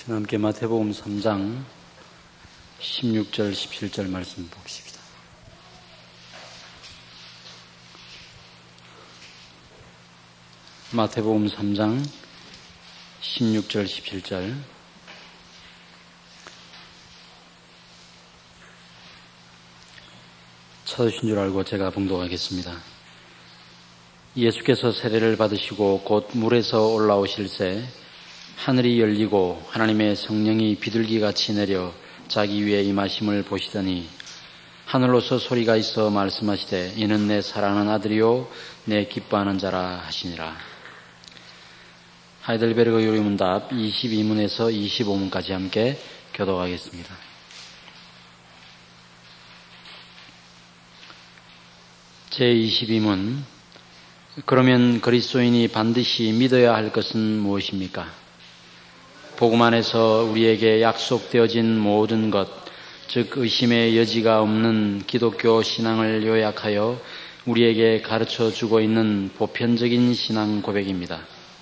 함께 마태복음 3장 16절 17절 말씀 보십시다. 마태복음 3장 16절 17절. 찾으신 줄 알고 제가 봉독하겠습니다. 예수께서 세례를 받으시고 곧 물에서 올라오실새 하늘이 열리고 하나님의 성령이 비둘기같이 내려 자기 위에 임하심을 보시더니 하늘로서 소리가 있어 말씀하시되 이는 내 사랑하는 아들이요 내 기뻐하는 자라 하시니라. 하이델베르그 요리문답 22문에서 25문까지 함께 교독하겠습니다. 제22문. 그러면 그리스도인이 반드시 믿어야 할 것은 무엇입니까? 복음 안에서 우리에게 약속되어진 모든 것, 즉 의심의 여지가 없는 기독교 신앙을 요약하여 우리에게 가르쳐주고 있는 보편적인 신앙 고백입니다.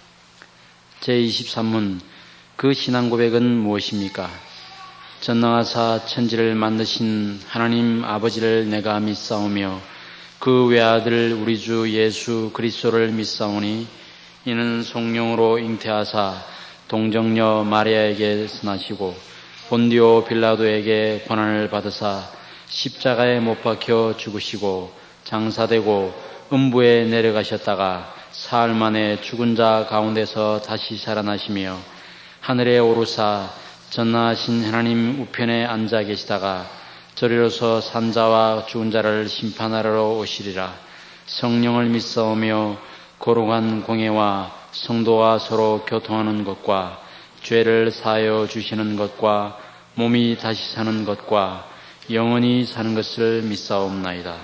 제23문. 그 신앙 고백은 무엇입니까? 전능하사 천지를 만드신 하나님 아버지를 내가 믿사오며 그 외아들 우리 주 예수 그리스도를 믿사오니 이는 성령으로 잉태하사 동정녀 마리아에게 선하시고 본디오 빌라도에게 고난을 받으사 십자가에 못 박혀 죽으시고 장사되고 음부에 내려가셨다가 사흘 만에 죽은 자 가운데서 다시 살아나시며 하늘에 오르사 전능하신 하나님 우편에 앉아 계시다가 저리로서 산자와 죽은 자를 심판하러 오시리라. 성령을 믿사오며 거룩한 공예와 성도와 서로 교통하는 것과 죄를 사하여 주시는 것과 몸이 다시 사는 것과 영원히 사는 것을 믿사옵나이다.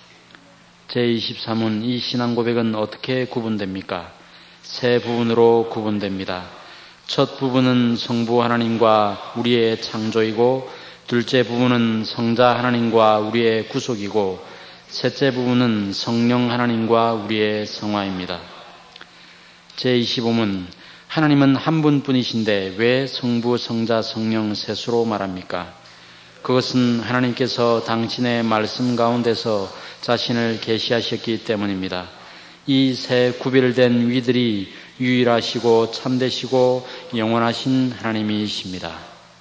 제23문. 이 신앙 고백은 어떻게 구분됩니까? 세 부분으로 구분됩니다. 첫 부분은 성부 하나님과 우리의 창조이고, 둘째 부분은 성자 하나님과 우리의 구속이고, 셋째 부분은 성령 하나님과 우리의 성화입니다. 제25문. 하나님은 한 분뿐이신데 왜 성부, 성자, 성령 셋으로 말합니까? 그것은 하나님께서 당신의 말씀 가운데서 자신을 계시하셨기 때문입니다. 이 세 구별된 위들이 유일하시고 참되시고 영원하신 하나님이십니다.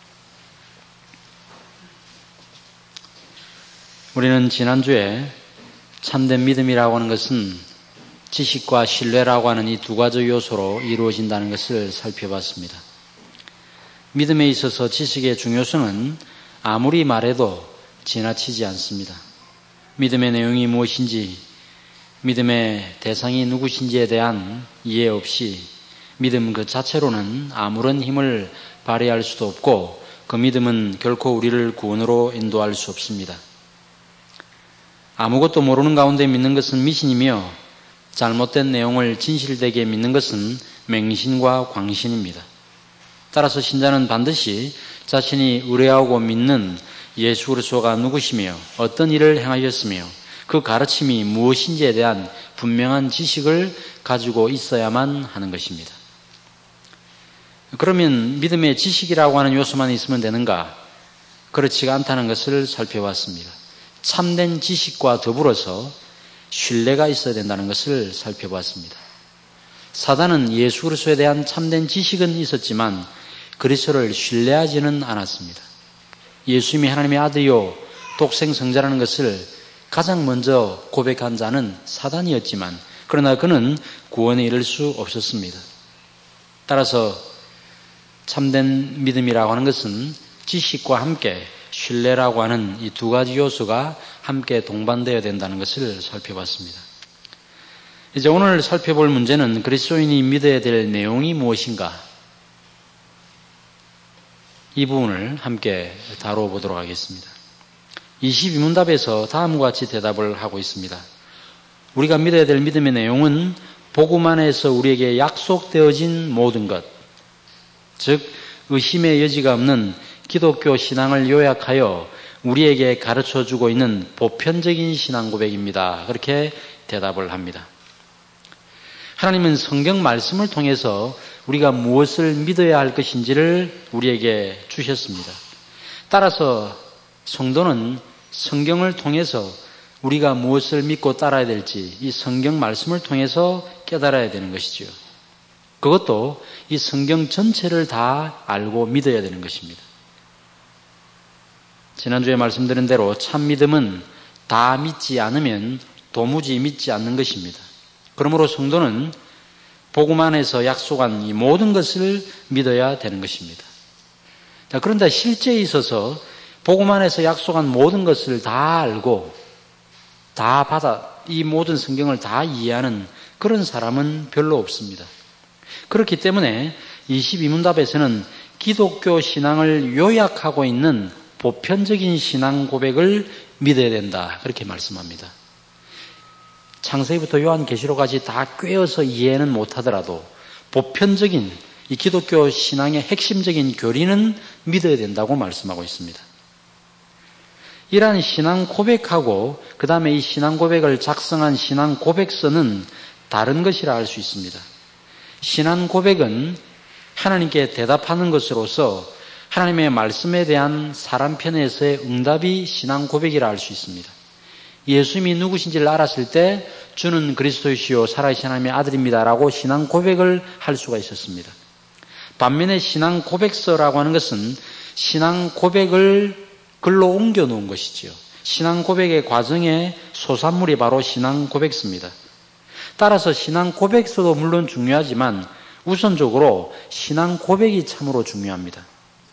우리는 지난주에 참된 믿음이라고 하는 것은 지식과 신뢰라고 하는 이 두 가지 요소로 이루어진다는 것을 살펴봤습니다. 믿음에 있어서 지식의 중요성은 아무리 말해도 지나치지 않습니다. 믿음의 내용이 무엇인지, 믿음의 대상이 누구신지에 대한 이해 없이 믿음 그 자체로는 아무런 힘을 발휘할 수도 없고 그 믿음은 결코 우리를 구원으로 인도할 수 없습니다. 아무것도 모르는 가운데 믿는 것은 미신이며 잘못된 내용을 진실되게 믿는 것은 맹신과 광신입니다. 따라서 신자는 반드시 자신이 의뢰하고 믿는 예수 그리스도가 누구시며 어떤 일을 행하셨으며 그 가르침이 무엇인지에 대한 분명한 지식을 가지고 있어야만 하는 것입니다. 그러면 믿음의 지식이라고 하는 요소만 있으면 되는가? 그렇지가 않다는 것을 살펴봤습니다. 참된 지식과 더불어서 신뢰가 있어야 된다는 것을 살펴봤습니다. 사단은 예수 그리스도에 대한 참된 지식은 있었지만 그리스도를 신뢰하지는 않았습니다. 예수님이 하나님의 아들이요 독생 성자라는 것을 가장 먼저 고백한 자는 사단이었지만 그러나 그는 구원에 이를 수 없었습니다. 따라서 참된 믿음이라고 하는 것은 지식과 함께 신뢰라고 하는 이 두 가지 요소가 함께 동반되어야 된다는 것을 살펴봤습니다. 이제 오늘 살펴볼 문제는 그리스도인이 믿어야 될 내용이 무엇인가? 이 부분을 함께 다뤄보도록 하겠습니다. 22문답에서 다음과 같이 대답을 하고 있습니다. 우리가 믿어야 될 믿음의 내용은 복음 안에서 우리에게 약속되어진 모든 것, 즉 의심의 여지가 없는 기독교 신앙을 요약하여 우리에게 가르쳐주고 있는 보편적인 신앙 고백입니다. 그렇게 대답을 합니다. 하나님은 성경 말씀을 통해서 우리가 무엇을 믿어야 할 것인지를 우리에게 주셨습니다. 따라서 성도는 성경을 통해서 우리가 무엇을 믿고 따라야 될지 이 성경 말씀을 통해서 깨달아야 되는 것이죠. 그것도 이 성경 전체를 다 알고 믿어야 되는 것입니다. 지난주에 말씀드린 대로 참 믿음은 다 믿지 않으면 도무지 믿지 않는 것입니다. 그러므로 성도는 복음 안에서 약속한 이 모든 것을 믿어야 되는 것입니다. 그런데 실제에 있어서 복음 안에서 약속한 모든 것을 다 알고 다 받아 이 모든 성경을 다 이해하는 그런 사람은 별로 없습니다. 그렇기 때문에 22문답에서는 기독교 신앙을 요약하고 있는 보편적인 신앙 고백을 믿어야 된다. 그렇게 말씀합니다. 창세기부터 요한계시록까지 다 꿰어서 이해는 못하더라도 보편적인 이 기독교 신앙의 핵심적인 교리는 믿어야 된다고 말씀하고 있습니다. 이러한 신앙 고백하고 그 다음에 이 신앙 고백을 작성한 신앙 고백서는 다른 것이라 할 수 있습니다. 신앙 고백은 하나님께 대답하는 것으로서 하나님의 말씀에 대한 사람 편에서의 응답이 신앙 고백이라 할 수 있습니다. 예수님이 누구신지를 알았을 때 주는 그리스도이시요 살아계신 하나님의 아들입니다라고 신앙 고백을 할 수가 있었습니다. 반면에 신앙 고백서라고 하는 것은 신앙 고백을 글로 옮겨 놓은 것이지요. 신앙 고백의 과정의 소산물이 바로 신앙 고백서입니다. 따라서 신앙 고백서도 물론 중요하지만 우선적으로 신앙 고백이 참으로 중요합니다.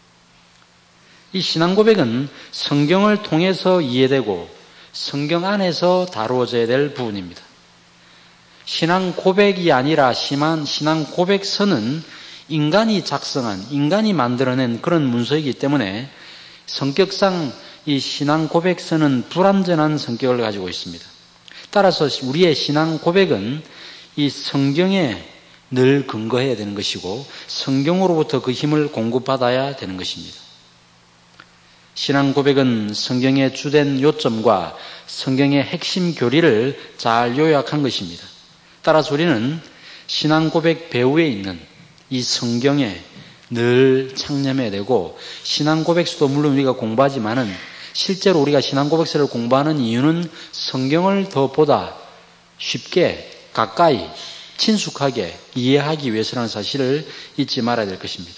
이 신앙 고백은 성경을 통해서 이해되고 성경 안에서 다루어져야 될 부분입니다. 신앙 고백이 아니라 신앙 고백서는 인간이 작성한, 인간이 만들어낸 그런 문서이기 때문에 성격상 이 신앙 고백서는 불완전한 성격을 가지고 있습니다. 따라서 우리의 신앙 고백은 이 성경에 늘 근거해야 되는 것이고 성경으로부터 그 힘을 공급받아야 되는 것입니다. 신앙 고백은 성경의 주된 요점과 성경의 핵심 교리를 잘 요약한 것입니다. 따라서 우리는 신앙 고백 배후에 있는 이 성경에 늘 창념해야 되고 신앙 고백서도 물론 우리가 공부하지만은 실제로 우리가 신앙 고백서를 공부하는 이유는 성경을 더 보다 쉽게 가까이 친숙하게 이해하기 위해서라는 사실을 잊지 말아야 될 것입니다.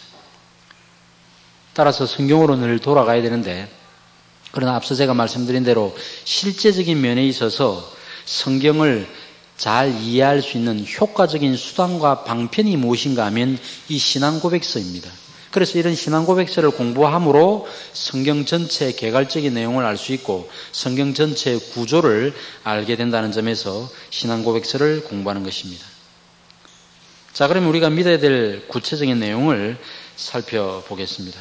따라서 성경으로 늘 돌아가야 되는데 그러나 앞서 제가 말씀드린 대로 실제적인 면에 있어서 성경을 잘 이해할 수 있는 효과적인 수단과 방편이 무엇인가 하면 이 신앙 고백서입니다. 그래서 이런 신앙 고백서를 공부함으로 성경 전체의 개괄적인 내용을 알 수 있고 성경 전체의 구조를 알게 된다는 점에서 신앙 고백서를 공부하는 것입니다. 자, 그럼 우리가 믿어야 될 구체적인 내용을 살펴보겠습니다.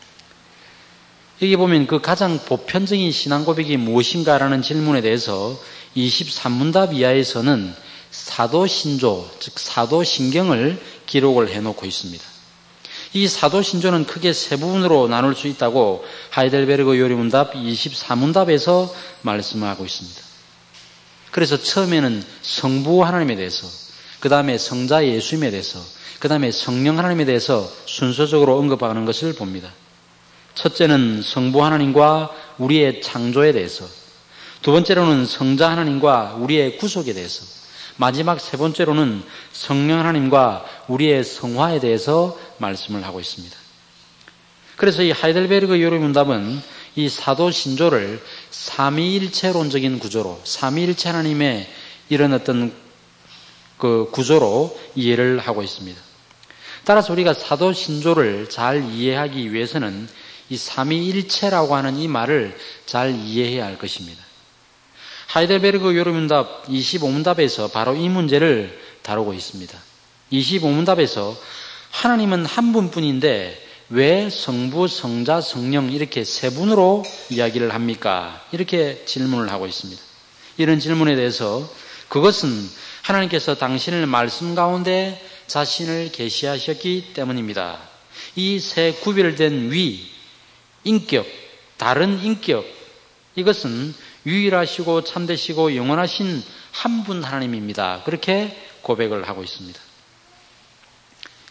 여기 보면 그 가장 보편적인 신앙 고백이 무엇인가라는 질문에 대해서 23문답 이하에서는 사도신조, 즉 사도신경을 기록을 해놓고 있습니다. 이 사도신조는 크게 세 부분으로 나눌 수 있다고 하이델베르그 요리문답 24문답에서 말씀하고 있습니다. 그래서 처음에는 성부 하나님에 대해서, 그 다음에 성자 예수님에 대해서, 그 다음에 성령 하나님에 대해서 순서적으로 언급하는 것을 봅니다. 첫째는 성부 하나님과 우리의 창조에 대해서, 두 번째로는 성자 하나님과 우리의 구속에 대해서, 마지막 세 번째로는 성령 하나님과 우리의 성화에 대해서 말씀을 하고 있습니다. 그래서 이 하이델베르그 요리문답은 이 사도신조를 삼위일체론적인 구조로, 삼위일체 하나님의 이런 어떤 그 구조로 이해를 하고 있습니다. 따라서 우리가 사도신조를 잘 이해하기 위해서는 이 삼위일체라고 하는 이 말을 잘 이해해야 할 것입니다. 하이델베르그 요리문답 25문답에서 바로 이 문제를 다루고 있습니다. 25문답에서 하나님은 한 분뿐인데 왜 성부, 성자, 성령 이렇게 세 분으로 이야기를 합니까? 이렇게 질문을 하고 있습니다. 이런 질문에 대해서 그것은 하나님께서 당신의 말씀 가운데 자신을 계시하셨기 때문입니다. 이 세 구별된 위, 인격, 다른 인격, 이것은 유일하시고 참되시고 영원하신 한 분 하나님입니다. 그렇게 고백을 하고 있습니다.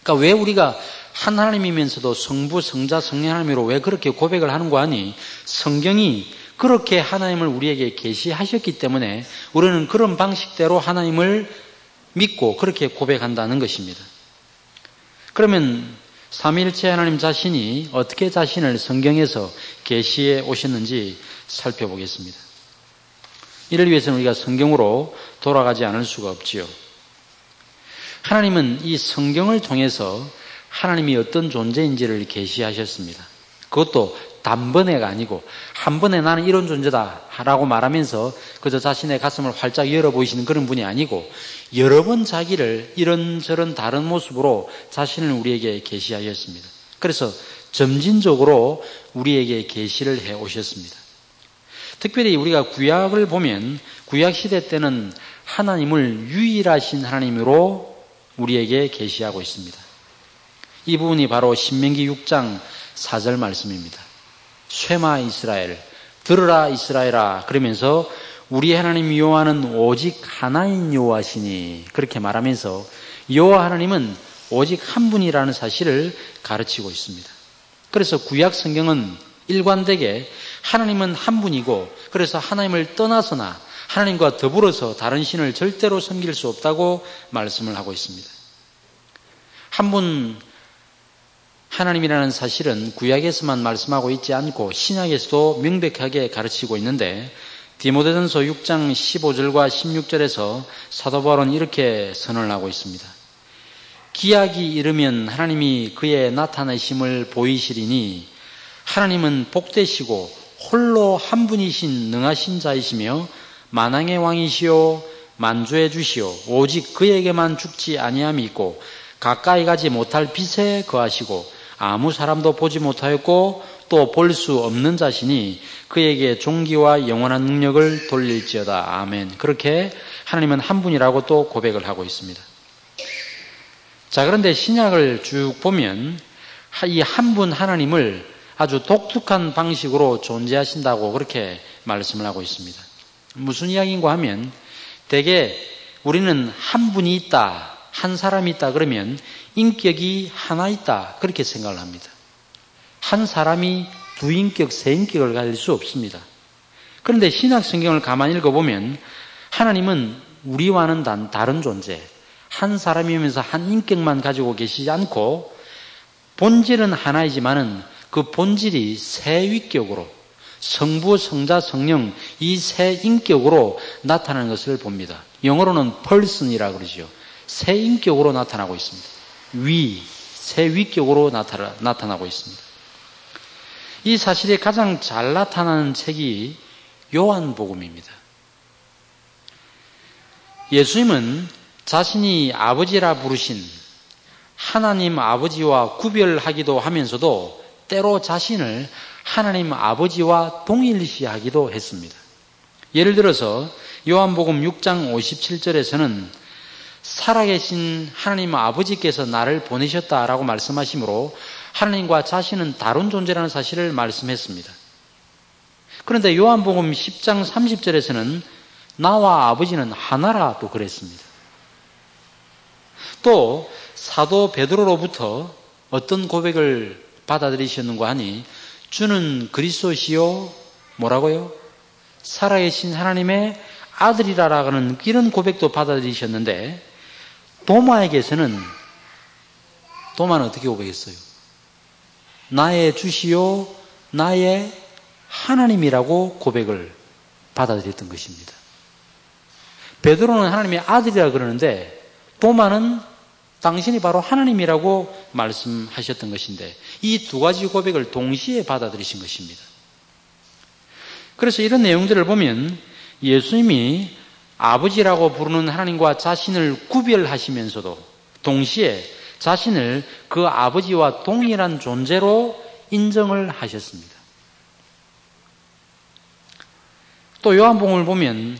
그러니까 왜 우리가 한 하나님이면서도 성부, 성자, 성령 하나님으로 왜 그렇게 고백을 하는 거 아니? 성경이 그렇게 하나님을 우리에게 계시하셨기 때문에 우리는 그런 방식대로 하나님을 믿고 그렇게 고백한다는 것입니다. 그러면 삼위일체 하나님 자신이 어떻게 자신을 성경에서 계시해 오셨는지 살펴보겠습니다. 이를 위해서는 우리가 성경으로 돌아가지 않을 수가 없지요. 하나님은 이 성경을 통해서 하나님이 어떤 존재인지를 계시하셨습니다. 그것도 단번에가 아니고 한 번에 나는 이런 존재다 라고 말하면서 그저 자신의 가슴을 활짝 열어 보이시는 그런 분이 아니고 여러 번 자기를 이런저런 다른 모습으로 자신을 우리에게 계시하셨습니다. 그래서 점진적으로 우리에게 계시를 해 오셨습니다. 특별히 우리가 구약을 보면 구약 시대 때는 하나님을 유일하신 하나님으로 우리에게 계시하고 있습니다. 이 부분이 바로 신명기 6장 4절 말씀입니다. 쇠마 이스라엘, 들으라 이스라엘아 그러면서 우리 하나님 여호와는 오직 하나인 여호와시니 그렇게 말하면서 여호와 하나님은 오직 한 분이라는 사실을 가르치고 있습니다. 그래서 구약 성경은 일관되게 하나님은 한 분이고 그래서 하나님을 떠나서나 하나님과 더불어서 다른 신을 절대로 섬길 수 없다고 말씀을 하고 있습니다. 한 분 하나님이라는 사실은 구약에서만 말씀하고 있지 않고 신약에서도 명백하게 가르치고 있는데 디모데전서 6장 15절과 16절에서 사도 바울은 이렇게 선언을 하고 있습니다. 기약이 이르면 하나님이 그의 나타나심을 보이시리니 하나님은 복되시고 홀로 한 분이신 능하신 자이시며 만왕의 왕이시요 만주의 주시요 오직 그에게만 죽지 아니함이 있고 가까이 가지 못할 빛에 거하시고 아무 사람도 보지 못하였고 또 볼 수 없는 자시니 그에게 존귀와 영원한 능력을 돌릴지어다. 아멘. 그렇게 하나님은 한 분이라고 또 고백을 하고 있습니다. 자, 그런데 신약을 쭉 보면 이 한 분 하나님을 아주 독특한 방식으로 존재하신다고 그렇게 말씀을 하고 있습니다. 무슨 이야기인가 하면 대개 우리는 한 분이 있다, 한 사람이 있다 그러면 인격이 하나 있다 그렇게 생각을 합니다. 한 사람이 두 인격, 세 인격을 가질 수 없습니다. 그런데 신약 성경을 가만히 읽어보면 하나님은 우리와는 다른 존재, 한 사람이면서 한 인격만 가지고 계시지 않고 본질은 하나이지만은 그 본질이 세 위격으로 성부, 성자, 성령 이 세 인격으로 나타나는 것을 봅니다. 영어로는 person이라고 그러죠. 세 인격으로 나타나고 있습니다. 세 위격으로 나타나고 있습니다. 이 사실이 가장 잘 나타나는 책이 요한복음입니다. 예수님은 자신이 아버지라 부르신 하나님 아버지와 구별하기도 하면서도 때로 자신을 하나님 아버지와 동일시하기도 했습니다. 예를 들어서 요한복음 6장 57절에서는 살아계신 하나님 아버지께서 나를 보내셨다라고 말씀하시므로 하나님과 자신은 다른 존재라는 사실을 말씀했습니다. 그런데 요한복음 10장 30절에서는 나와 아버지는 하나라 또 그랬습니다. 또 사도 베드로로부터 어떤 고백을 받아들이셨는가 하니 주는 그리스도시요 뭐라고요? 살아계신 하나님의 아들이라라는 이런 고백도 받아들이셨는데 도마에게서는 도마는 어떻게 고백했어요? 나의 주시요 나의 하나님이라고 고백을 받아들였던 것입니다. 베드로는 하나님의 아들이라 그러는데 도마는 당신이 바로 하나님이라고 말씀하셨던 것인데 이 두 가지 고백을 동시에 받아들이신 것입니다. 그래서 이런 내용들을 보면 예수님이 아버지라고 부르는 하나님과 자신을 구별하시면서도 동시에 자신을 그 아버지와 동일한 존재로 인정을 하셨습니다. 또 요한복음을 보면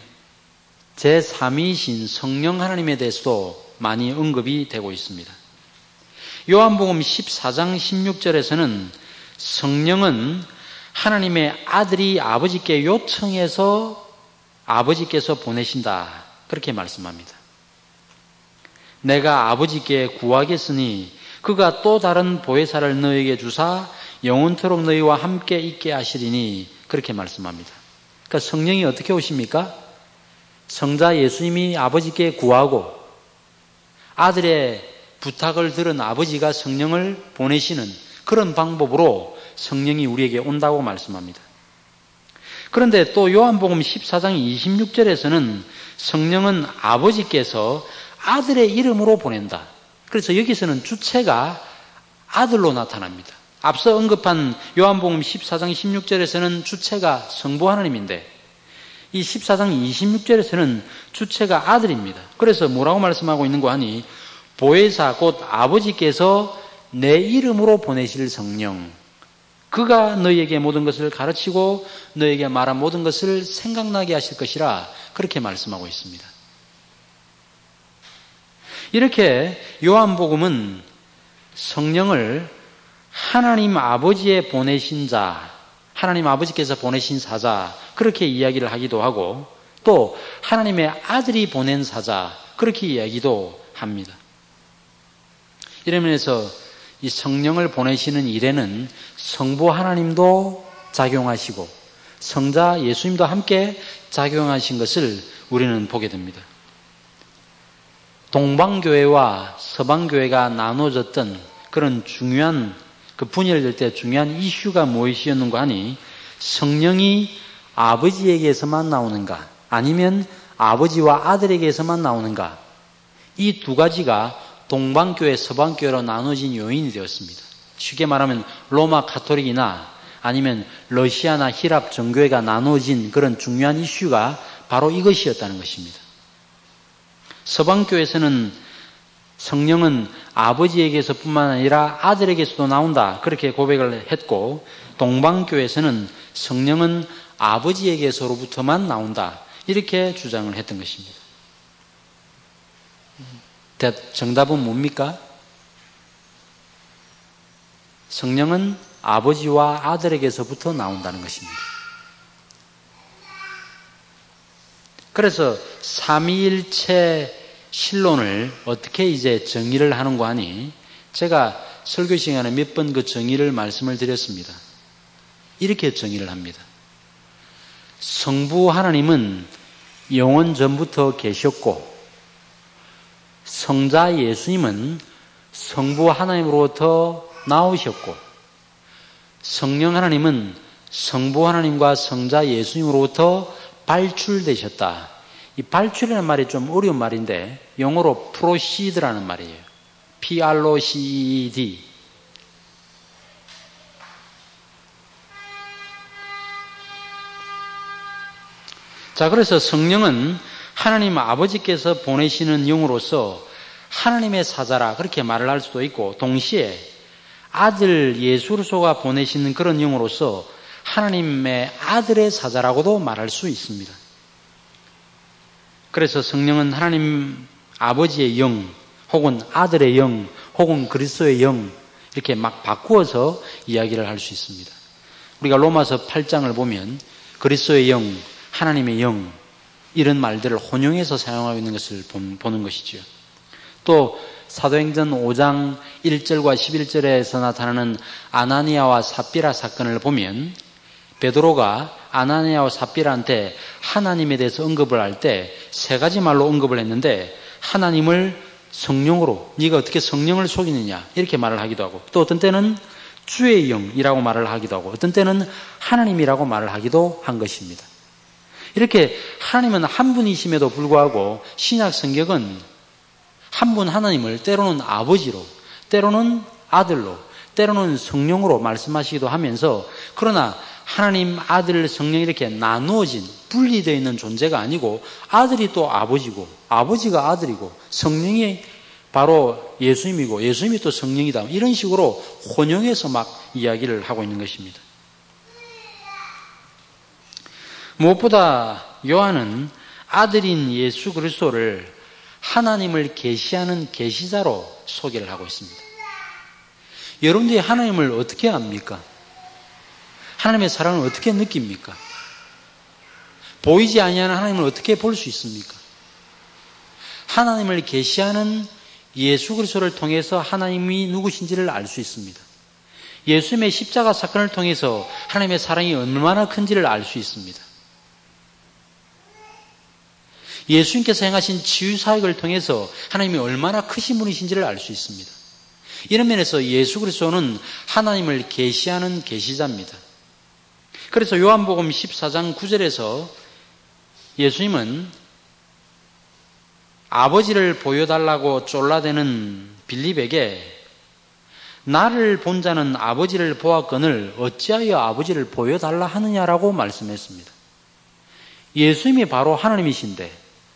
제3위이신 성령 하나님에 대해서도 많이 언급이 되고 있습니다. 요한복음 14장 16절에서는 성령은 하나님의 아들이 아버지께 요청해서 아버지께서 보내신다 그렇게 말씀합니다. 내가 아버지께 구하겠으니 그가 또 다른 보혜사를 너에게 주사 영원토록 너희와 함께 있게 하시리니 그렇게 말씀합니다. 그러니까 성령이 어떻게 오십니까? 성자 예수님이 아버지께 구하고 아들의 부탁을 들은 아버지가 성령을 보내시는 그런 방법으로 성령이 우리에게 온다고 말씀합니다. 그런데 또 요한복음 14장 26절에서는 성령은 아버지께서 아들의 이름으로 보낸다. 그래서 여기서는 주체가 아들로 나타납니다. 앞서 언급한 요한복음 14장 16절에서는 주체가 성부 하나님인데 이 14장 26절에서는 주체가 아들입니다. 그래서 뭐라고 말씀하고 있는 거 하니 보혜사 곧 아버지께서 내 이름으로 보내실 성령 그가 너희에게 모든 것을 가르치고 너희에게 말한 모든 것을 생각나게 하실 것이라 그렇게 말씀하고 있습니다. 이렇게 요한복음은 성령을 하나님 아버지의 보내신 자, 하나님 아버지께서 보내신 사자 그렇게 이야기를 하기도 하고 또 하나님의 아들이 보낸 사자 그렇게 이야기도 합니다. 이런 면에서 이 성령을 보내시는 일에는 성부 하나님도 작용하시고 성자 예수님도 함께 작용하신 것을 우리는 보게 됩니다. 동방교회와 서방교회가 나눠졌던 그런 중요한 그 분열될 때 중요한 이슈가 무엇이었는가 하니 성령이 아버지에게서만 나오는가 아니면 아버지와 아들에게서만 나오는가 이 두 가지가 동방교회, 서방교회로 나눠진 요인이 되었습니다. 쉽게 말하면 로마 가톨릭이나 아니면 러시아나 히랍 정교회가 나눠진 그런 중요한 이슈가 바로 이것이었다는 것입니다. 서방교회에서는 성령은 아버지에게서뿐만 아니라 아들에게서도 나온다 그렇게 고백을 했고 동방교회에서는 성령은 아버지에게서로부터만 나온다 이렇게 주장을 했던 것입니다. 정답은 뭡니까? 성령은 아버지와 아들에게서부터 나온다는 것입니다. 그래서 삼위일체 신론을 어떻게 이제 정의를 하는가 하니 제가 설교 시간에 몇 번 그 정의를 말씀을 드렸습니다. 이렇게 정의를 합니다. 성부 하나님은 영원 전부터 계셨고 성자 예수님은 성부 하나님으로부터 나오셨고 성령 하나님은 성부 하나님과 성자 예수님으로부터 발출되셨다. 이 발출이라는 말이 좀 어려운 말인데 영어로 proceed라는 말이에요. P-R-O-C-E-D. 자, 그래서 성령은 하나님 아버지께서 보내시는 영으로서 하나님의 사자라 그렇게 말을 할 수도 있고 동시에 아들 예수 그리스도가 보내시는 그런 영으로서 하나님의 아들의 사자라고도 말할 수 있습니다. 그래서 성령은 하나님 아버지의 영 혹은 아들의 영 혹은 그리스도의 영 이렇게 막 바꾸어서 이야기를 할 수 있습니다. 우리가 로마서 8장을 보면 그리스도의 영, 하나님의 영 이런 말들을 혼용해서 사용하고 있는 것을 보는 것이죠. 또 사도행전 5장 1절과 11절에서 나타나는 아나니아와 삽비라 사건을 보면 베드로가 아나니아와 삽비라한테 하나님에 대해서 언급을 할 때 세 가지 말로 언급을 했는데 하나님을 성령으로 네가 어떻게 성령을 속이느냐 이렇게 말을 하기도 하고 또 어떤 때는 주의 영이라고 말을 하기도 하고 어떤 때는 하나님이라고 말을 하기도 한 것입니다. 이렇게 하나님은 한 분이심에도 불구하고 신약 성경은 한 분 하나님을 때로는 아버지로 때로는 아들로 때로는 성령으로 말씀하시기도 하면서 그러나 하나님, 아들, 성령 이렇게 나누어진 분리되어 있는 존재가 아니고 아들이 또 아버지고 아버지가 아들이고 성령이 바로 예수님이고 예수님이 또 성령이다. 이런 식으로 혼용해서 막 이야기를 하고 있는 것입니다. 무엇보다 요한은 아들인 예수 그리스도를 하나님을 계시하는 계시자로 소개를 하고 있습니다. 여러분들이 하나님을 어떻게 압니까? 하나님의 사랑을 어떻게 느낍니까? 보이지 아니하는 하나님을 어떻게 볼 수 있습니까? 하나님을 계시하는 예수 그리스도를 통해서 하나님이 누구신지를 알 수 있습니다. 예수님의 십자가 사건을 통해서 하나님의 사랑이 얼마나 큰지를 알 수 있습니다. 예수님께서 행하신 치유사역을 통해서 하나님이 얼마나 크신 분이신지를 알 수 있습니다. 이런 면에서 예수 그리스도는 하나님을 계시하는 계시자입니다. 그래서 요한복음 14장 9절에서 예수님은 아버지를 보여달라고 쫄라대는 빌립에게 나를 본 자는 아버지를 보았거늘 어찌하여 아버지를 보여달라 하느냐라고 말씀했습니다. 예수님이 바로 하나님이신데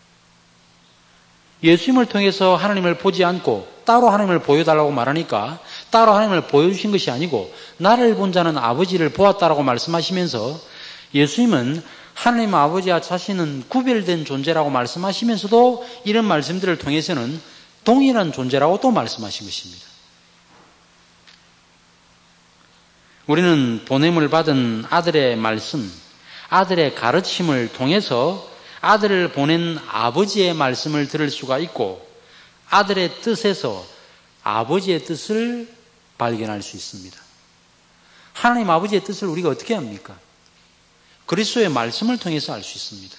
예수님을 통해서 하나님을 보지 않고 따로 하나님을 보여달라고 말하니까 따로 하나님을 보여주신 것이 아니고 나를 본 자는 아버지를 보았다라고 말씀하시면서 예수님은 하나님 아버지와 자신은 구별된 존재라고 말씀하시면서도 이런 말씀들을 통해서는 동일한 존재라고 또 말씀하신 것입니다. 우리는 보냄을 받은 아들의 말씀, 아들의 가르침을 통해서 아들을 보낸 아버지의 말씀을 들을 수가 있고 아들의 뜻에서 아버지의 뜻을 발견할 수 있습니다. 하나님 아버지의 뜻을 우리가 어떻게 합니까? 그리스도의 말씀을 통해서 알 수 있습니다.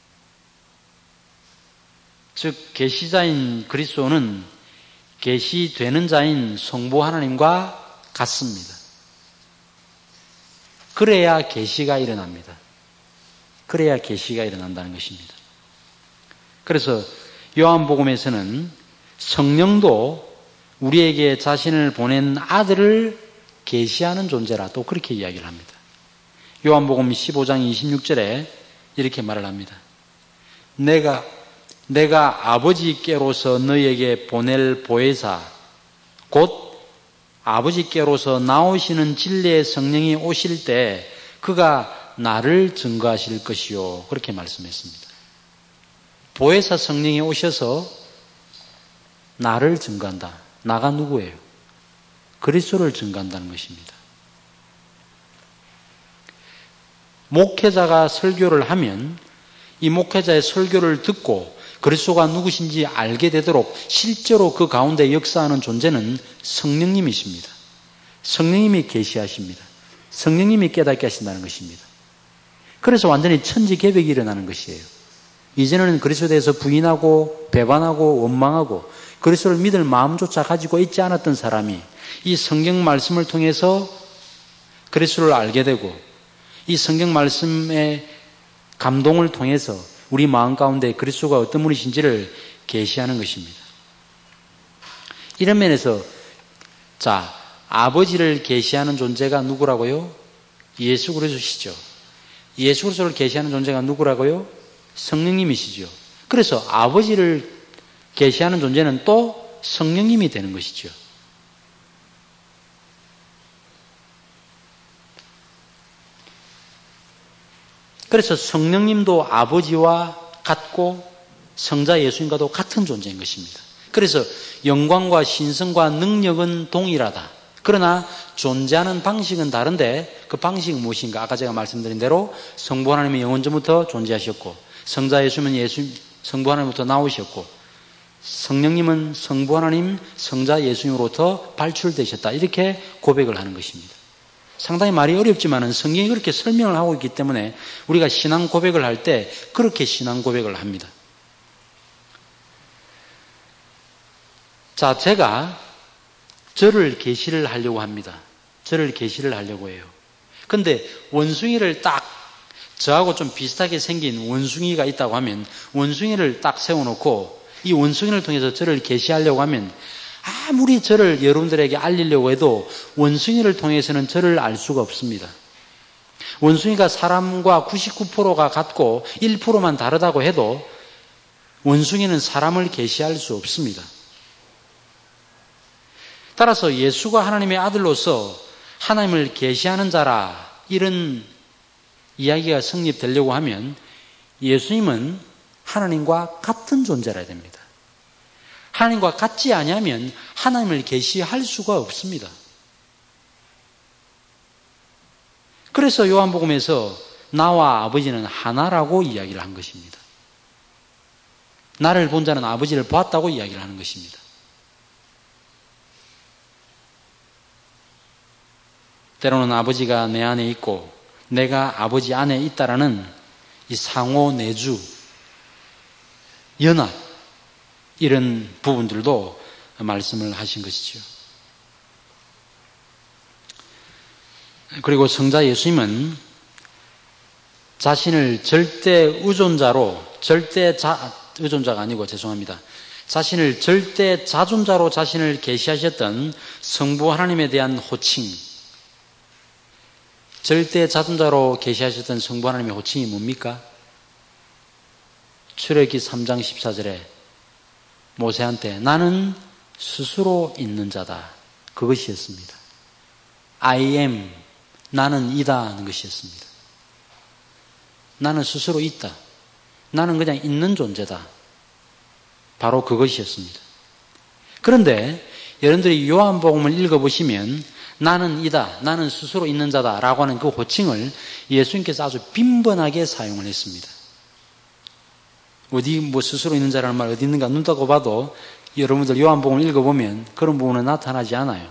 즉 계시자인 그리스도는 계시되는 자인 성부 하나님과 같습니다. 그래야 계시가 일어납니다. 그래야 계시가 일어난다는 것입니다. 그래서 요한복음에서는 성령도 우리에게 자신을 보낸 아들을 계시하는 존재라 또 그렇게 이야기를 합니다. 요한복음 15장 26절에 이렇게 말을 합니다. 내가 아버지께로서 너희에게 보낼 보혜사 곧 아버지께로서 나오시는 진리의 성령이 오실 때 그가 나를 증거하실 것이요. 그렇게 말씀했습니다. 보혜사 성령이 오셔서 나를 증거한다. 나가 누구예요? 그리스도를 증거한다는 것입니다. 목회자가 설교를 하면 이 목회자의 설교를 듣고 그리스도가 누구신지 알게 되도록 실제로 그 가운데 역사하는 존재는 성령님이십니다. 성령님이 계시하십니다. 성령님이 깨닫게 하신다는 것입니다. 그래서 완전히 천지개벽이 일어나는 것이에요. 이제는 그리스도에 대해서 부인하고 배반하고 원망하고 그리스도를 믿을 마음조차 가지고 있지 않았던 사람이 이 성경 말씀을 통해서 그리스도를 알게 되고 이 성경 말씀의 감동을 통해서 우리 마음 가운데 그리스도가 어떤 분이신지를 계시하는 것입니다. 이런 면에서 아버지를 계시하는 존재가 누구라고요? 예수 그리스도시죠. 예수 그리스도를 계시하는 존재가 누구라고요? 성령님이시죠. 그래서 아버지를 계시하는 존재는 또 성령님이 되는 것이죠. 그래서 성령님도 아버지와 같고 성자 예수님과도 같은 존재인 것입니다. 그래서 영광과 신성과 능력은 동일하다. 그러나 존재하는 방식은 다른데 그 방식은 무엇인가? 아까 제가 말씀드린 대로 성부 하나님은 영원전부터 존재하셨고 성자 예수님은 성부 하나님부터 나오셨고 성령님은 성부 하나님, 성자 예수님으로부터 발출되셨다. 이렇게 고백을 하는 것입니다. 상당히 말이 어렵지만 성경이 그렇게 설명을 하고 있기 때문에 우리가 신앙 고백을 할 때 그렇게 신앙 고백을 합니다. 제가 저를 계시를 하려고 합니다. 저를 계시를 하려고 해요. 근데 원숭이를 딱 저하고 좀 비슷하게 생긴 원숭이가 있다고 하면 원숭이를 딱 세워놓고 이 원숭이를 통해서 저를 계시하려고 하면 아무리 저를 여러분들에게 알리려고 해도 원숭이를 통해서는 저를 알 수가 없습니다. 원숭이가 사람과 99%가 같고 1%만 다르다고 해도 원숭이는 사람을 계시할 수 없습니다. 따라서 예수가 하나님의 아들로서 하나님을 계시하는 자라 이런 이야기가 성립되려고 하면 예수님은 하나님과 같은 존재라 됩니다. 하나님과 같지 아니하면 하나님을 계시할 수가 없습니다. 그래서 요한복음에서 나와 아버지는 하나라고 이야기를 한 것입니다. 나를 본 자는 아버지를 보았다고 이야기를 하는 것입니다. 때로는 아버지가 내 안에 있고 내가 아버지 안에 있다라는 이 상호 내주, 연합, 이런 부분들도 말씀을 하신 것이죠. 그리고 성자 예수님은 자신을 절대 의존자로, 의존자가 아니고 죄송합니다. 자신을 절대 자존자로 자신을 계시하셨던 성부 하나님에 대한 호칭, 절대 자존자로 계시하셨던 성부 하나님의 호칭이 뭡니까? 출애굽기 3장 14절에 모세한테 나는 스스로 있는 자다. 그것이었습니다. I am, 나는 이다 하는 것이었습니다. 나는 스스로 있다. 나는 그냥 있는 존재다. 바로 그것이었습니다. 그런데 여러분들이 요한복음을 읽어보시면 나는 이다, 나는 스스로 있는 자다 라고 하는 그 호칭을 예수님께서 아주 빈번하게 사용을 했습니다. 어디 스스로 있는 자라는 말 어디 있는가 눈 뜨고 봐도 여러분들 요한복음을 읽어보면 그런 부분은 나타나지 않아요.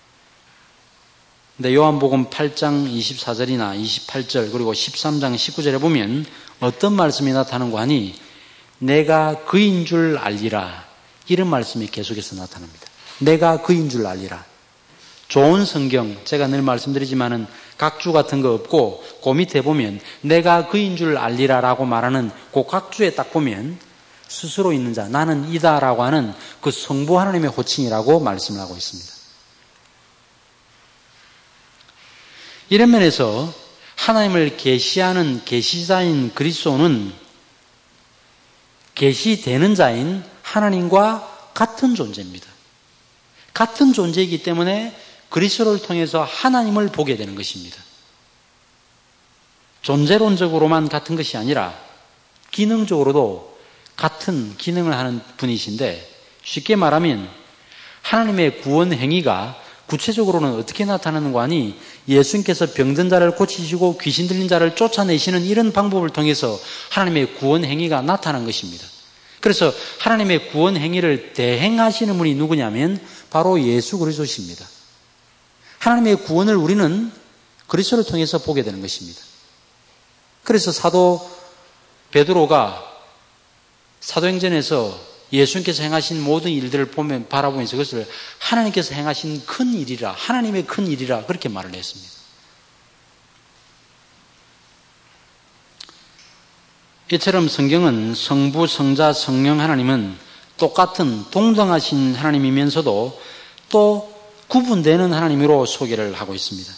근데 요한복음 8장 24절이나 28절 그리고 13장 19절에 보면 어떤 말씀이 나타나는 거 하니 내가 그인 줄 알리라, 이런 말씀이 계속해서 나타납니다. 내가 그인 줄 알리라. 좋은 성경, 제가 늘 말씀드리지만은 각주 같은 거 없고 그 밑에 보면 내가 그인 줄 알리라라고 말하는 그 각주에 딱 보면 스스로 있는 자, 나는 이다라고 하는 그 성부 하나님의 호칭이라고 말씀을 하고 있습니다. 이런 면에서 하나님을 계시하는 계시자인 그리스도는 계시되는 자인 하나님과 같은 존재입니다. 같은 존재이기 때문에 그리스도를 통해서 하나님을 보게 되는 것입니다. 존재론적으로만 같은 것이 아니라 기능적으로도 같은 기능을 하는 분이신데, 쉽게 말하면 하나님의 구원 행위가 구체적으로는 어떻게 나타나는 거 아니, 예수님께서 병든 자를 고치시고 귀신 들린 자를 쫓아내시는 이런 방법을 통해서 하나님의 구원 행위가 나타난 것입니다. 그래서 하나님의 구원 행위를 대행하시는 분이 누구냐면 바로 예수 그리스도십니다. 하나님의 구원을 우리는 그리스도를 통해서 보게 되는 것입니다. 그래서 사도 베드로가 사도행전에서 예수님께서 행하신 모든 일들을 바라보면서 그것을 하나님께서 행하신 큰 일이라, 하나님의 큰 일이라 그렇게 말을 했습니다. 이처럼 성경은 성부, 성자, 성령 하나님은 똑같은 동등하신 하나님이면서도 또 구분되는 하나님으로 소개를 하고 있습니다.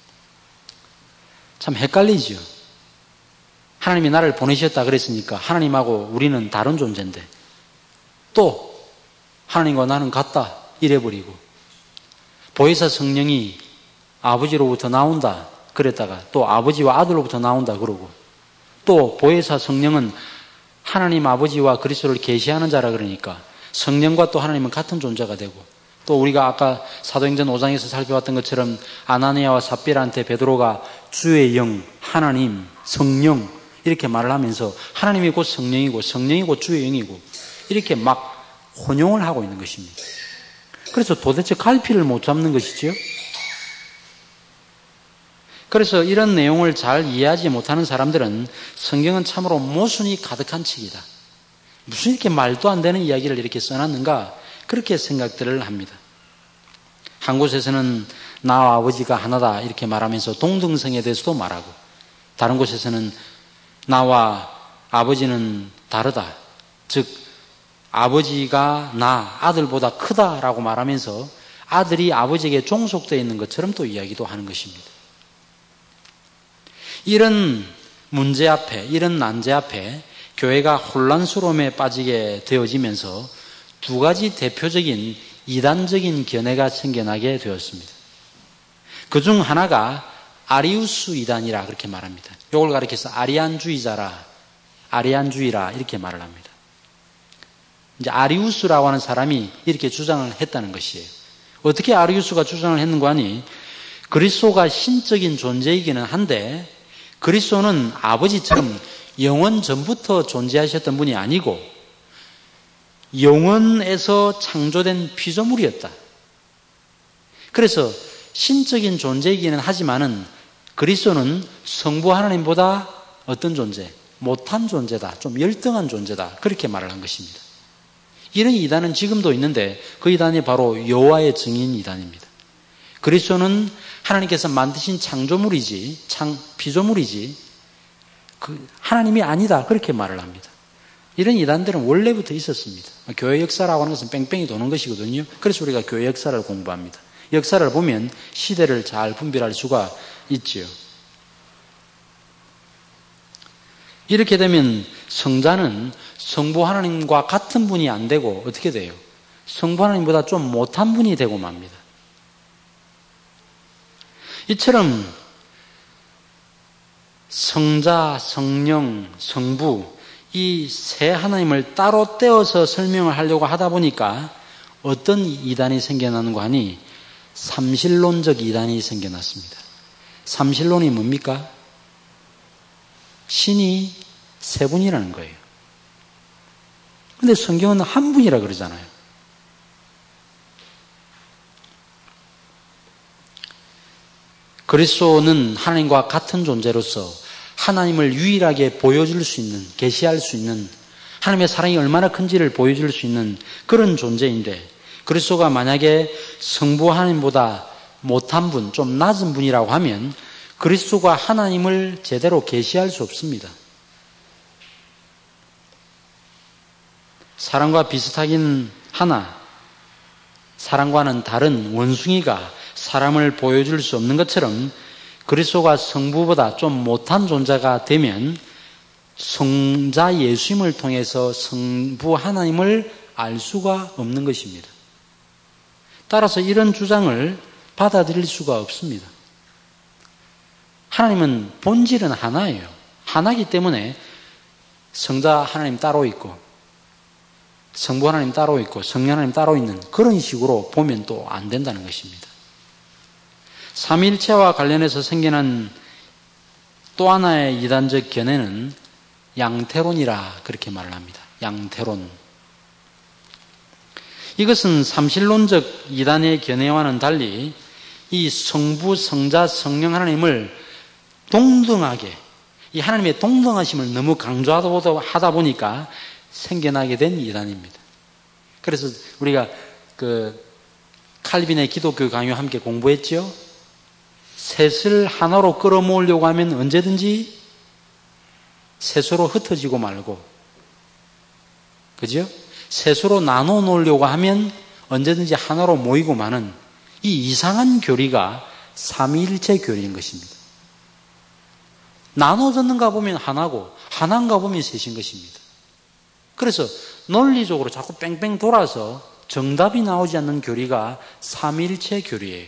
참 헷갈리죠. 하나님이 나를 보내셨다 그랬으니까 하나님하고 우리는 다른 존재인데 또 하나님과 나는 같다 이래버리고, 보혜사 성령이 아버지로부터 나온다 그랬다가 또 아버지와 아들로부터 나온다 그러고, 또 보혜사 성령은 하나님 아버지와 그리스도를 계시하는 자라 그러니까 성령과 또 하나님은 같은 존재가 되고, 또 우리가 아까 사도행전 5장에서 살펴봤던 것처럼 아나니아와 삽비라한테 베드로가 주의 영, 하나님, 성령 이렇게 말을 하면서 하나님이 곧 성령이고 성령이 곧 주의 영이고 이렇게 막 혼용을 하고 있는 것입니다. 그래서 도대체 갈피를 못 잡는 것이지요. 그래서 이런 내용을 잘 이해하지 못하는 사람들은 성경은 참으로 모순이 가득한 책이다, 무슨 이렇게 말도 안 되는 이야기를 이렇게 써놨는가, 그렇게 생각들을 합니다. 한 곳에서는 나와 아버지가 하나다 이렇게 말하면서 동등성에 대해서도 말하고, 다른 곳에서는 나와 아버지는 다르다, 즉 아버지가 나 아들보다 크다라고 말하면서 아들이 아버지에게 종속되어 있는 것처럼 또 이야기도 하는 것입니다. 이런 문제 앞에, 이런 난제 앞에 교회가 혼란스러움에 빠지게 되어지면서 두 가지 대표적인 이단적인 견해가 생겨나게 되었습니다. 그중 하나가 아리우스 이단이라 그렇게 말합니다. 이걸 가리켜서 아리안주의자라, 아리안주의라 이렇게 말을 합니다. 이제 아리우스라고 하는 사람이 이렇게 주장을 했다는 것이에요. 어떻게 아리우스가 주장을 했는가 하니, 그리스도가 신적인 존재이기는 한데 그리스도는 아버지처럼 영원 전부터 존재하셨던 분이 아니고 영원에서 창조된 피조물이었다. 그래서 신적인 존재이기는 하지만은 그리스도는 성부 하나님보다 어떤 존재? 못한 존재다. 좀 열등한 존재다. 그렇게 말을 한 것입니다. 이런 이단은 지금도 있는데 그 이단이 바로 여호와의 증인 이단입니다. 그리스도는 하나님께서 만드신 창조물이지, 피조물이지, 하나님이 아니다. 그렇게 말을 합니다. 이런 이단들은 원래부터 있었습니다. 교회 역사라고 하는 것은 뺑뺑이 도는 것이거든요. 그래서 우리가 교회 역사를 공부합니다. 역사를 보면 시대를 잘 분별할 수가 있지요. 이렇게 되면 성자는 성부 하나님과 같은 분이 안 되고 어떻게 돼요? 성부 하나님보다 좀 못한 분이 되고 맙니다. 이처럼 성자, 성령, 성부 이 세 하나님을 따로 떼어서 설명을 하려고 하다 보니까 어떤 이단이 생겨나는가 하니 삼실론적 이단이 생겨났습니다. 삼실론이 뭡니까? 신이 세 분이라는 거예요. 그런데 성경은 한 분이라 그러잖아요. 그리스도는 하나님과 같은 존재로서 하나님을 유일하게 보여줄 수 있는, 계시할 수 있는, 하나님의 사랑이 얼마나 큰지를 보여줄 수 있는 그런 존재인데, 그리스도가 만약에 성부 하나님보다 못한 분, 좀 낮은 분이라고 하면 그리스도가 하나님을 제대로 계시할 수 없습니다. 사람과 비슷하긴 하나 사람과는 다른 원숭이가 사람을 보여줄 수 없는 것처럼 그리스도가 성부보다 좀 못한 존재가 되면 성자 예수님을 통해서 성부 하나님을 알 수가 없는 것입니다. 따라서 이런 주장을 받아들일 수가 없습니다. 하나님은 본질은 하나예요. 하나이기 때문에 성자 하나님 따로 있고 성부 하나님 따로 있고 성령 하나님 따로 있는 그런 식으로 보면 또 안 된다는 것입니다. 삼위일체와 관련해서 생겨난 또 하나의 이단적 견해는 양태론이라 그렇게 말을 합니다. 양태론. 이것은 삼실론적 이단의 견해와는 달리 이 성부, 성자, 성령 하나님을 동등하게 이 하나님의 동등하심을 너무 강조하다 보니까 생겨나게 된 이단입니다. 그래서 우리가 칼빈의 기독교 강요 함께 공부했죠. 셋을 하나로 끌어모으려고 하면 언제든지 셋으로 흩어지고 말고, 그죠? 셋으로 나눠 놓으려고 하면 언제든지 하나로 모이고 마는 이 이상한 교리가 삼위일체 교리인 것입니다. 나눠졌는가 보면 하나고 하나인가 보면 셋인 것입니다. 그래서 논리적으로 자꾸 뺑뺑 돌아서 정답이 나오지 않는 교리가 삼위일체 교리예요.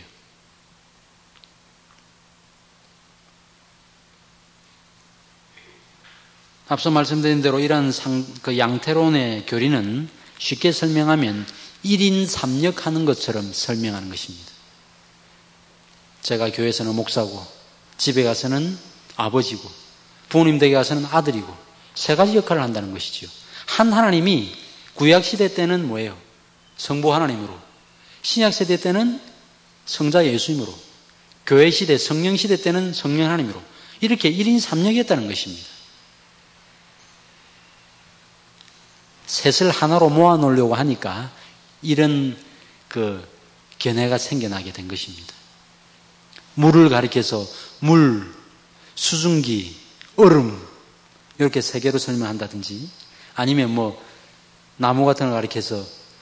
앞서 말씀드린 대로 이러한 양태론의 교리는 쉽게 설명하면 1인 3역 하는 것처럼 설명하는 것입니다. 제가 교회에서는 목사고 집에 가서는 아버지고 부모님 댁에 가서는 아들이고 세 가지 역할을 한다는 것이죠. 한 하나님이 구약시대 때는 뭐예요? 성부 하나님으로, 신약시대 때는 성자 예수님으로, 교회시대, 성령시대 때는 성령 하나님으로 이렇게 1인 3역이었다는 것입니다. 셋을 하나로 모아놓으려고 하니까 이런 견해가 생겨나게 된 것입니다. 물을 가리켜서 물, 수증기, 얼음 이렇게 세 개로 설명한다든지 아니면 나무 같은 걸 가리켜서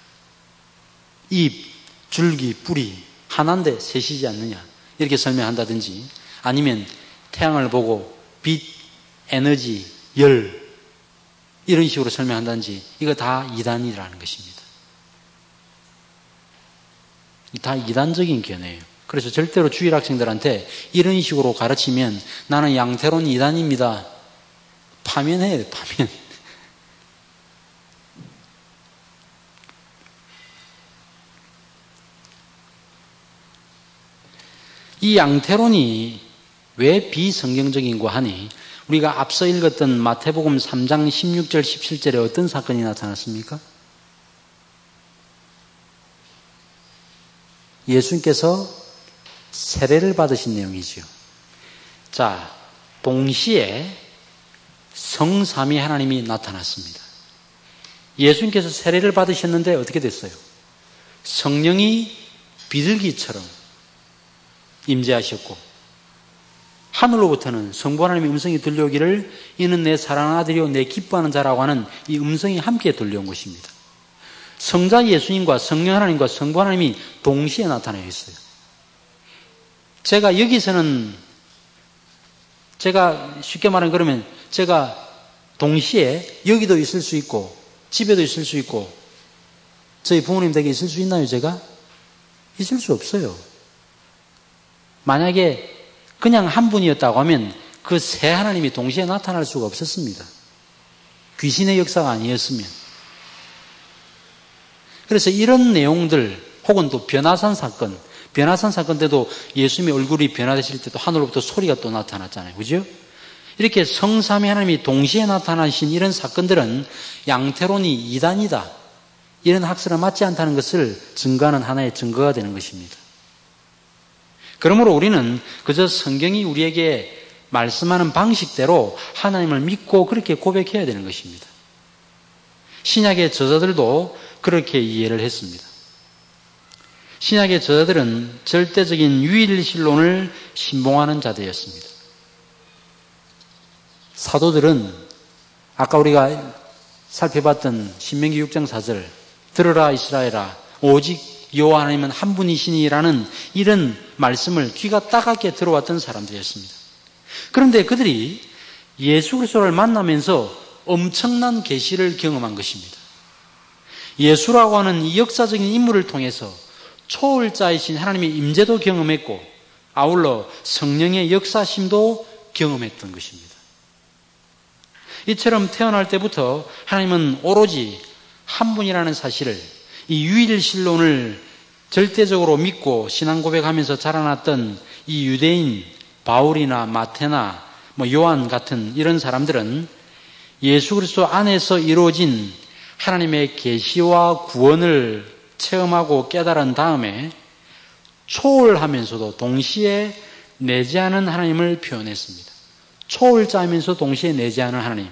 잎, 줄기, 뿌리 하나인데 셋이지 않느냐 이렇게 설명한다든지 아니면 태양을 보고 빛, 에너지, 열 이런 식으로 설명한다든지 이거 다 이단이라는 것입니다. 다 이단적인 견해예요. 그래서 절대로 주일 학생들한테 이런 식으로 가르치면 나는 양태론 이단입니다. 파면해요, 파면. 이 양태론이 왜 비성경적인고 하니 우리가 앞서 읽었던 마태복음 3장 16절 17절에 어떤 사건이 나타났습니까? 예수님께서 세례를 받으신 내용이지요. 자, 동시에 성삼위 하나님이 나타났습니다. 예수님께서 세례를 받으셨는데 어떻게 됐어요? 성령이 비둘기처럼 임재하셨고 하늘로부터는 성부 하나님의 음성이 들려오기를 이는 내 사랑하는 아들이요 내 기뻐하는 자라고 하는 이 음성이 함께 들려온 것입니다. 성자 예수님과 성령 하나님과 성부 하나님이 동시에 나타나 있어요. 제가 여기서는 제가 쉽게 말하면 그러면 제가 동시에 여기도 있을 수 있고 집에도 있을 수 있고 저희 부모님 댁에 있을 수 있나요? 제가? 있을 수 없어요. 만약에 그냥 한 분이었다고 하면 그 세 하나님이 동시에 나타날 수가 없었습니다. 귀신의 역사가 아니었으면. 그래서 이런 내용들 혹은 또 변화산 사건 때도 예수님의 얼굴이 변화되실 때도 하늘로부터 소리가 또 나타났잖아요. 그죠? 이렇게 성삼위 하나님이 동시에 나타나신 이런 사건들은 양태론이 이단이다. 이런 학설은 맞지 않다는 것을 증거하는 하나의 증거가 되는 것입니다. 그러므로 우리는 그저 성경이 우리에게 말씀하는 방식대로 하나님을 믿고 그렇게 고백해야 되는 것입니다. 신약의 저자들도 그렇게 이해를 했습니다. 신약의 저자들은 절대적인 유일신론을 신봉하는 자들이었습니다. 사도들은 아까 우리가 살펴봤던 신명기 6장 4절 들으라 이스라엘아 오직 여호와 하나님은 한 분이시니라는 이런 말씀을 귀가 따갑게 들어왔던 사람들이었습니다. 그런데 그들이 예수 그리스도를 만나면서 엄청난 계시를 경험한 것입니다. 예수라고 하는 이 역사적인 인물을 통해서 초월자이신 하나님의 임재도 경험했고 아울러 성령의 역사심도 경험했던 것입니다. 이처럼 태어날 때부터 하나님은 오로지 한 분이라는 사실을 이 유일신론을 절대적으로 믿고 신앙 고백하면서 자라났던 이 유대인 바울이나 마태나 요한 같은 이런 사람들은 예수 그리스도 안에서 이루어진 하나님의 계시와 구원을 체험하고 깨달은 다음에 초월하면서도 동시에 내재하는 하나님을 표현했습니다. 초월자이면서 동시에 내재하는 하나님.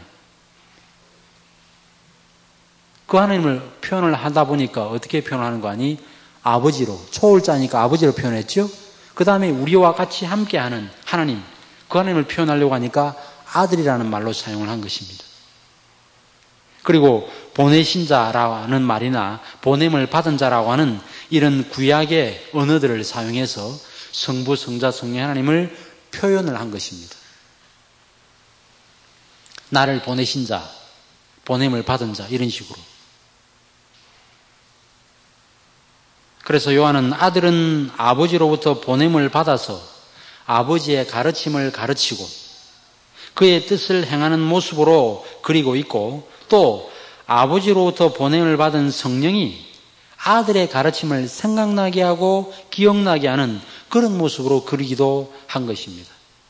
그 하나님을 표현을 하다 보니까 어떻게 표현하는 거 아니? 아버지로, 초월자니까 아버지로 표현했죠? 그 다음에 우리와 같이 함께하는 하나님, 그 하나님을 표현하려고 하니까 아들이라는 말로 사용을 한 것입니다. 그리고 보내신 자라는 말이나 보냄을 받은 자라고 하는 이런 구약의 언어들을 사용해서 성부, 성자, 성령 하나님을 표현을 한 것입니다. 나를 보내신 자, 보냄을 받은 자 이런 식으로. 그래서 요한은 아들은 아버지로부터 보냄을 받아서 아버지의 가르침을 가르치고 그의 뜻을 행하는 모습으로 그리고 있고 또 아버지로부터 보냄을 받은 성령이 아들의 가르침을 생각나게 하고 기억나게 하는 그런 모습으로 그리기도 한 것입니다.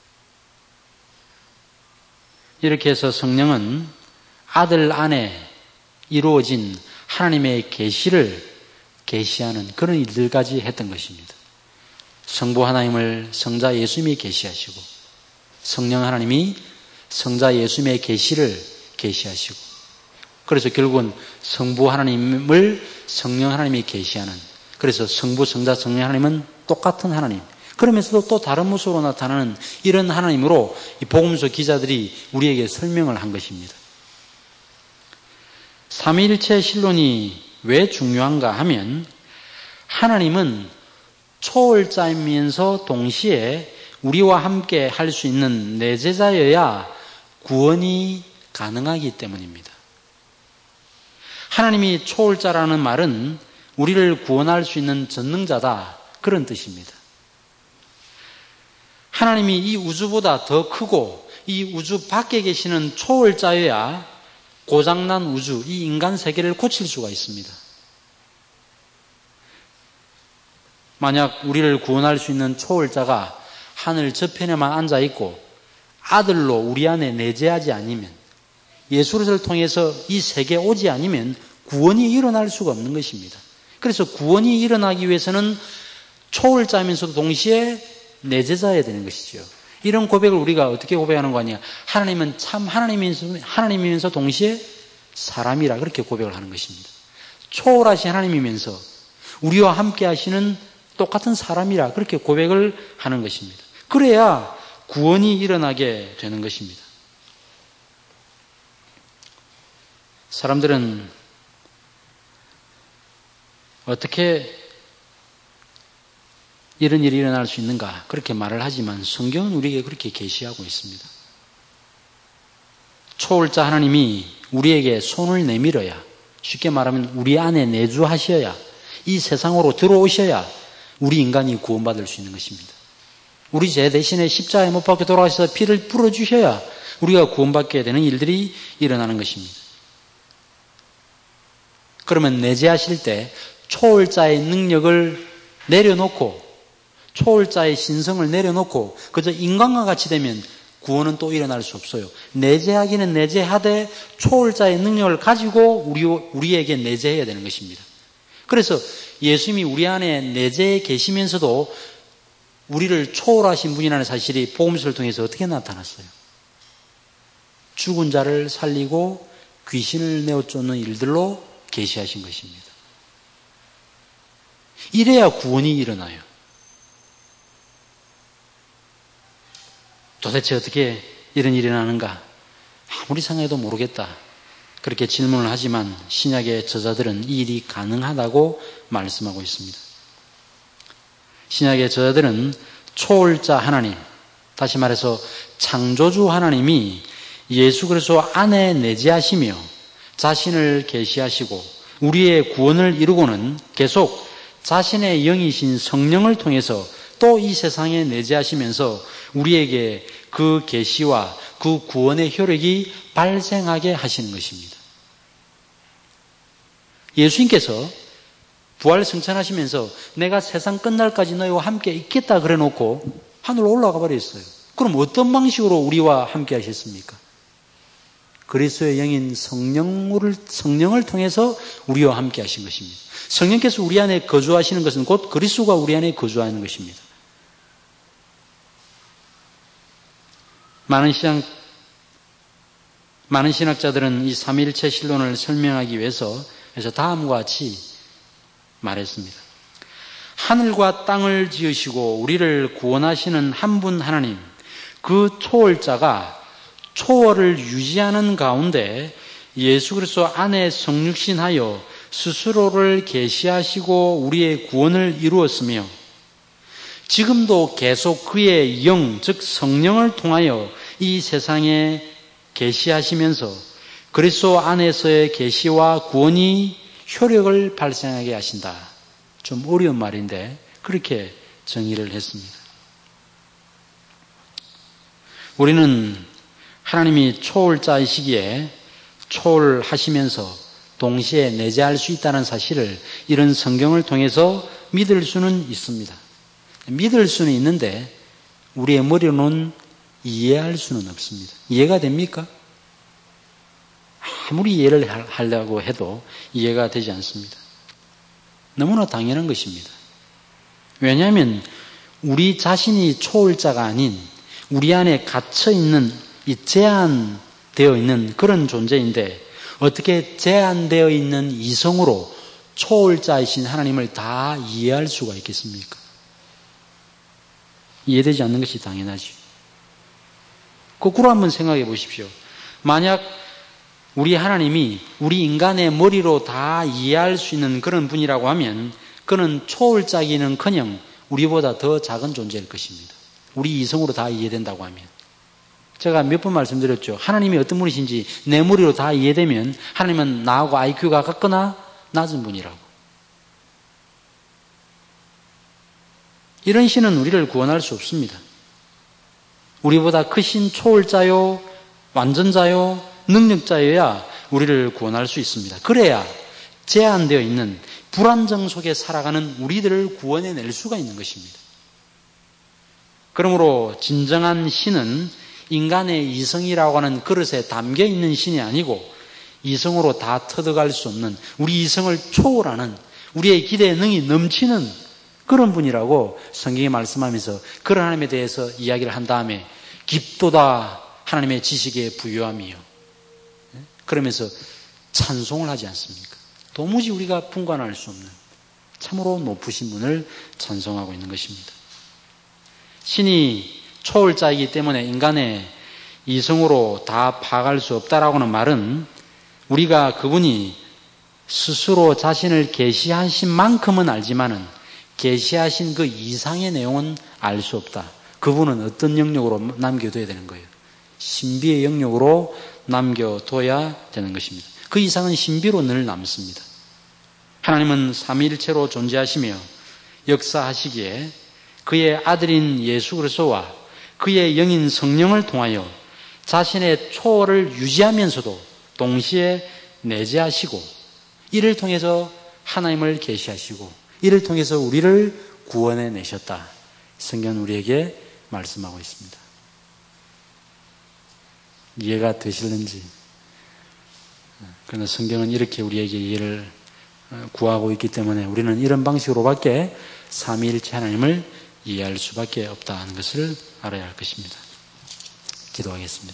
이렇게 해서 성령은 아들 안에 이루어진 하나님의 계시를 계시하는 그런 일들까지 했던 것입니다. 성부 하나님을 성자 예수님이 계시하시고 성령 하나님이 성자 예수님의 계시를 계시하시고 그래서 결국은 성부 하나님을 성령 하나님이 계시하는 그래서 성부, 성자, 성령 하나님은 똑같은 하나님 그러면서도 또 다른 모습으로 나타나는 이런 하나님으로 이 복음서 기자들이 우리에게 설명을 한 것입니다. 삼위일체 신론이 왜 중요한가 하면 하나님은 초월자이면서 동시에 우리와 함께 할 수 있는 내재자여야 구원이 가능하기 때문입니다. 하나님이 초월자라는 말은 우리를 구원할 수 있는 전능자다 그런 뜻입니다. 하나님이 이 우주보다 더 크고 이 우주 밖에 계시는 초월자여야 고장난 우주, 이 인간 세계를 고칠 수가 있습니다. 만약 우리를 구원할 수 있는 초월자가 하늘 저편에만 앉아있고 아들로 우리 안에 내재하지 않으면 예수 그리스도를 통해서 이 세계에 오지 않으면 구원이 일어날 수가 없는 것입니다. 그래서 구원이 일어나기 위해서는 초월자면서도 동시에 내재자여야 되는 것이죠. 이런 고백을 우리가 어떻게 고백하는 거 아니야? 하나님은 참 하나님이면서 동시에 사람이라 그렇게 고백을 하는 것입니다. 초월하신 하나님이면서 우리와 함께 하시는 똑같은 사람이라 그렇게 고백을 하는 것입니다. 그래야 구원이 일어나게 되는 것입니다. 사람들은 어떻게 이런 일이 일어날 수 있는가 그렇게 말을 하지만 성경은 우리에게 그렇게 계시하고 있습니다. 초월자 하나님이 우리에게 손을 내밀어야, 쉽게 말하면 우리 안에 내주하셔야, 이 세상으로 들어오셔야 우리 인간이 구원받을 수 있는 것입니다. 우리 죄 대신에 십자가에 못 박혀 돌아가셔서 피를 뿌려주셔야 우리가 구원받게 되는 일들이 일어나는 것입니다. 그러면 내재하실 때 초월자의 능력을 내려놓고, 초월자의 신성을 내려놓고 그저 인간과 같이 되면 구원은 또 일어날 수 없어요. 내재하기는 내재하되 초월자의 능력을 가지고 우리에게 내재해야 되는 것입니다. 그래서 예수님이 우리 안에 내재해 계시면서도 우리를 초월하신 분이라는 사실이 복음서를 통해서 어떻게 나타났어요? 죽은 자를 살리고 귀신을 내어쫓는 일들로 계시하신 것입니다. 이래야 구원이 일어나요. 도대체 어떻게 이런 일이 일어나는가? 아무리 생각해도 모르겠다. 그렇게 질문을 하지만 신약의 저자들은 이 일이 가능하다고 말씀하고 있습니다. 신약의 저자들은 초월자 하나님, 다시 말해서 창조주 하나님이 예수 그리스도 안에 내재하시며 자신을 계시하시고 우리의 구원을 이루고는 계속 자신의 영이신 성령을 통해서 또 이 세상에 내재하시면서 우리에게 그 계시와 그 구원의 효력이 발생하게 하시는 것입니다. 예수님께서 부활 승천하시면서 내가 세상 끝날까지 너희와 함께 있겠다 그래 놓고 하늘로 올라가 버렸어요. 그럼 어떤 방식으로 우리와 함께 하셨습니까? 그리스도의 영인 성령을 통해서 우리와 함께 하신 것입니다. 성령께서 우리 안에 거주하시는 것은 곧 그리스도가 우리 안에 거주하는 것입니다. 많은 신학자들은 이 삼위일체 신론을 설명하기 위해서 그래서 다음과 같이 말했습니다. 하늘과 땅을 지으시고 우리를 구원하시는 한 분 하나님, 그 초월자가 초월을 유지하는 가운데 예수 그리스도 안에 성육신하여 스스로를 계시하시고 우리의 구원을 이루었으며 지금도 계속 그의 영, 즉 성령을 통하여 이 세상에 계시하시면서 그리스도 안에서의 계시와 구원이 효력을 발생하게 하신다. 좀 어려운 말인데 그렇게 정의를 했습니다. 우리는 하나님이 초월자이시기에 초월하시면서 동시에 내재할 수 있다는 사실을 이런 성경을 통해서 믿을 수는 있습니다. 믿을 수는 있는데 우리의 머리로는 이해할 수는 없습니다. 이해가 됩니까? 아무리 이해를 하려고 해도 이해가 되지 않습니다. 너무나 당연한 것입니다. 왜냐하면 우리 자신이 초월자가 아닌 우리 안에 갇혀있는 이 제한되어 있는 그런 존재인데 어떻게 제한되어 있는 이성으로 초월자이신 하나님을 다 이해할 수가 있겠습니까? 이해되지 않는 것이 당연하지. 거꾸로 한번 생각해 보십시오. 만약 우리 하나님이 우리 인간의 머리로 다 이해할 수 있는 그런 분이라고 하면 그는 초월자기는커녕 우리보다 더 작은 존재일 것입니다. 우리 이성으로 다 이해된다고 하면. 제가 몇 번 말씀드렸죠. 하나님이 어떤 분이신지 내 머리로 다 이해되면 하나님은 나하고 IQ가 같거나 낮은 분이라고. 이런 신은 우리를 구원할 수 없습니다. 우리보다 크신 초월자요, 완전자요, 능력자여야 우리를 구원할 수 있습니다. 그래야 제한되어 있는 불안정 속에 살아가는 우리들을 구원해낼 수가 있는 것입니다. 그러므로 진정한 신은 인간의 이성이라고 하는 그릇에 담겨있는 신이 아니고 이성으로 다 터득할 수 없는 우리 이성을 초월하는 우리의 기대에 능히 넘치는 그런 분이라고 성경이 말씀하면서 그런 하나님에 대해서 이야기를 한 다음에 깊도다 하나님의 지식의 부유함이요. 그러면서 찬송을 하지 않습니까? 도무지 우리가 분간할 수 없는 참으로 높으신 분을 찬송하고 있는 것입니다. 신이 초월자이기 때문에 인간의 이성으로 다 파악할 수 없다라고는 말은 우리가 그분이 스스로 자신을 계시하신 만큼은 알지만은 계시하신 그 이상의 내용은 알 수 없다. 그분은 어떤 영역으로 남겨둬야 되는 거예요? 신비의 영역으로 남겨둬야 되는 것입니다. 그 이상은 신비로 늘 남습니다. 하나님은 삼위일체로 존재하시며 역사하시기에 그의 아들인 예수 그리스도와 그의 영인 성령을 통하여 자신의 초월을 유지하면서도 동시에 내재하시고 이를 통해서 하나님을 계시하시고 이를 통해서 우리를 구원해 내셨다. 성경은 우리에게 말씀하고 있습니다. 이해가 되실는지? 그러나 성경은 이렇게 우리에게 이해를 구하고 있기 때문에 우리는 이런 방식으로밖에 삼위일체 하나님을 이해할 수밖에 없다 하는 것을 알아야 할 것입니다. 기도하겠습니다.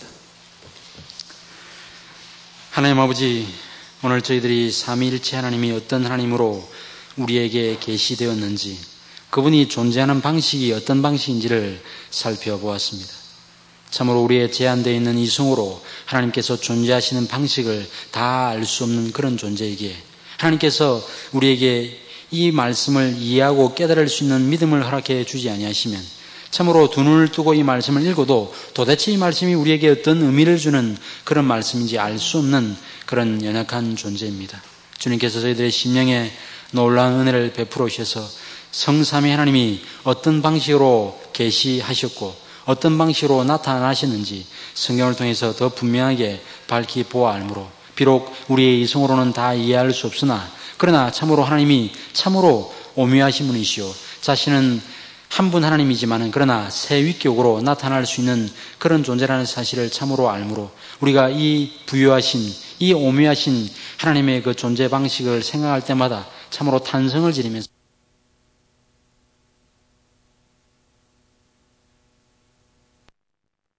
하나님 아버지, 오늘 저희들이 삼위일체 하나님이 어떤 하나님으로 우리에게 계시되었는지, 그분이 존재하는 방식이 어떤 방식인지를 살펴보았습니다. 참으로 우리의 제한되어 있는 이성으로 하나님께서 존재하시는 방식을 다 알 수 없는 그런 존재이기에 하나님께서 우리에게 이 말씀을 이해하고 깨달을 수 있는 믿음을 허락해 주지 아니하시면 참으로 두 눈을 뜨고 이 말씀을 읽어도 도대체 이 말씀이 우리에게 어떤 의미를 주는 그런 말씀인지 알 수 없는 그런 연약한 존재입니다. 주님께서 저희들의 심령에 놀라운 은혜를 베풀어 주셔서 성삼위 하나님이 어떤 방식으로 계시하셨고 어떤 방식으로 나타나셨는지 성경을 통해서 더 분명하게 밝히 보아 알므로 비록 우리의 이성으로는 다 이해할 수 없으나 그러나 참으로 하나님이 참으로 오묘하신 분이시오. 자신은 한 분 하나님이지만은 그러나 새 위격으로 나타날 수 있는 그런 존재라는 사실을 참으로 알므로 우리가 이 부유하신 이 오묘하신 하나님의 그 존재 방식을 생각할 때마다 참으로 탄성을 지르면서